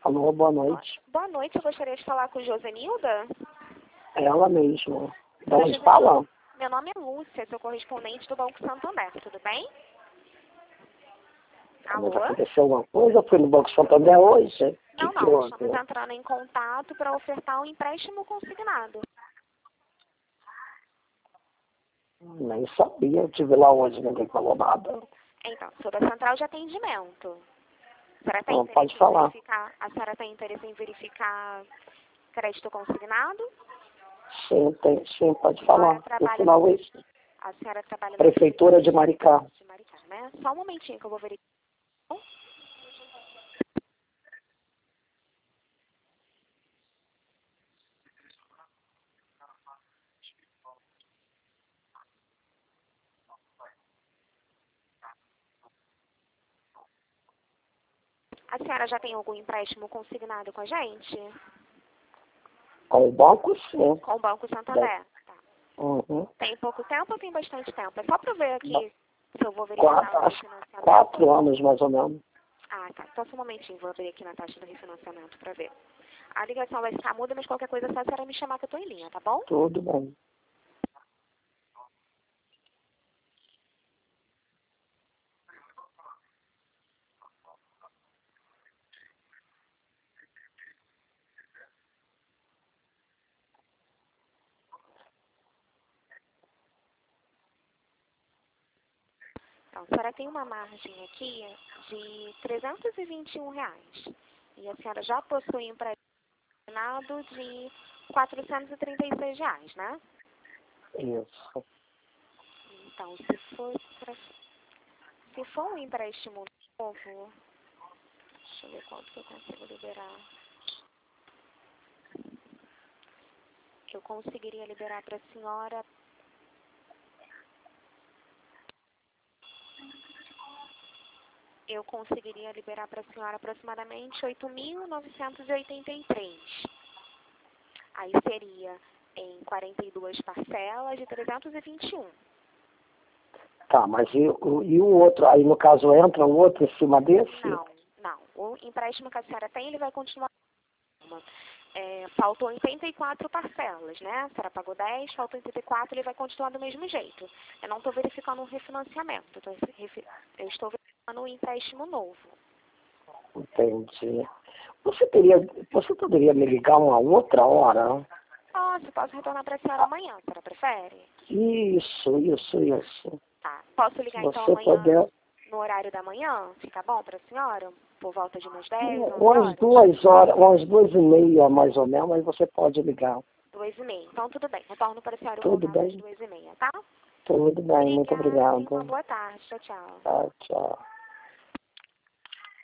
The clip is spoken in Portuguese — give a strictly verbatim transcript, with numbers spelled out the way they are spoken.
Alô, boa noite. Boa noite, eu gostaria de falar com Josenilda. Ela mesma. De Oi, onde fala? Meu nome é Lúcia, sou correspondente do Banco Santander, tudo bem? Mas Alô? aconteceu alguma coisa? Eu fui no Banco Santander hoje? Não, que que não, houve? estamos entrando em contato para ofertar um empréstimo consignado. Nem sabia, eu estive lá hoje, ninguém falou nada. Então, sou da central de atendimento. A senhora tem Não, interesse pode em falar. verificar, a senhora tem interesse em verificar crédito consignado? Sim, tem, sim, pode A falar. senhora Eu trabalha fui lá no- hoje. A senhora trabalha na Prefeitura de Maricá. de Maricá, né? Só um momentinho que eu vou verificar. A senhora já tem algum empréstimo consignado com a gente? Com o banco, sim. Com o Banco Santander? Tá. Uhum. Tem pouco tempo ou tem bastante tempo? É só para ver aqui se eu vou verificar Quatro, o acho, refinanciamento. quatro anos, mais ou menos. Ah, tá. Só um momentinho, vou abrir aqui na taxa do refinanciamento para ver. A ligação vai ficar muda, mas qualquer coisa é só a senhora me chamar que eu tô em linha, tá bom? Tudo bem. Então, a senhora tem uma margem aqui de trezentos e vinte e um reais. E a senhora já possui um empréstimo de quatrocentos e trinta e seis reais, né? Isso. Então, se for, pra, se for um empréstimo novo, deixa eu ver quanto que eu consigo liberar. Eu conseguiria liberar para a senhora eu conseguiria liberar para a senhora aproximadamente oito mil novecentos e oitenta e três. Aí seria em quarenta e duas parcelas de trezentos e vinte e um. Tá, mas e, o- e o outro? Aí, no caso, entra o outro em cima desse? Não, não. O empréstimo que a senhora tem, ele vai continuar. É, faltam oitenta e quatro parcelas, né? A senhora pagou dez, faltam oitenta e quatro, ele vai continuar do mesmo jeito. Eu não estou verificando um refinanciamento, eu, tô refi- eu estou verificando um empréstimo novo. Entendi. Você teria, você poderia me ligar uma outra hora? Posso, posso retornar para a senhora amanhã, a senhora prefere? Isso, isso, isso. Tá. Posso Se ligar então você amanhã puder, no horário da manhã? Fica bom para a senhora? Por volta de umas dez, onze umas horas? duas horas, umas duas e meia mais ou menos, aí você pode ligar. Duas e meia. Então tudo bem. Retorno para a senhora por Tudo volta das bem? duas e meia, tá? Tudo bem, muito Obrigada. Tenha uma obrigado. boa tarde. Tchau, tchau. Tá, tchau.